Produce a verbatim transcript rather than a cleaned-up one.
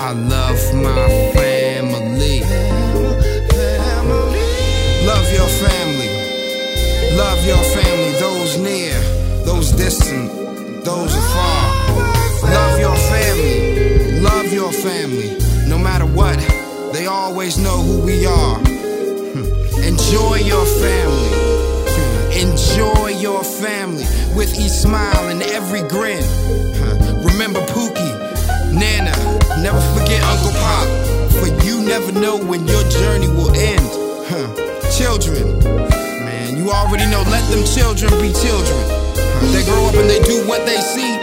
I love my family. Love your family. Love your family. Those near, those distant, those afar. Love your family. Love your family. No matter what, they always know who we are. Enjoy your family. Enjoy your family with each smile and every grin. Remember Pookie, Nana, never forget Uncle Pop, for you never know when your journey will end. Children, man, you already know, let them children be children. They grow up and they do what they see.